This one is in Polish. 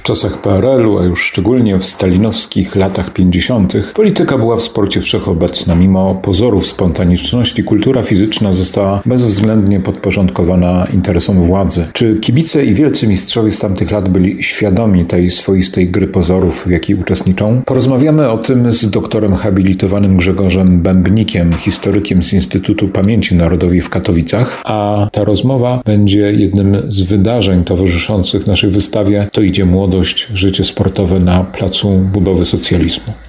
W czasach PRL-u, a już szczególnie w stalinowskich latach 50., polityka była w sporcie wszechobecna. Mimo pozorów spontaniczności, kultura fizyczna została bezwzględnie podporządkowana interesom władzy. Czy kibice i wielcy mistrzowie z tamtych lat byli świadomi tej swoistej gry pozorów, w jakiej uczestniczą? Porozmawiamy o tym z doktorem habilitowanym Grzegorzem Bębnikiem, historykiem z Instytutu Pamięci Narodowej w Katowicach, a ta rozmowa będzie jednym z wydarzeń towarzyszących naszej wystawie To idzie młodość, życie sportowe na placu budowy socjalizmu.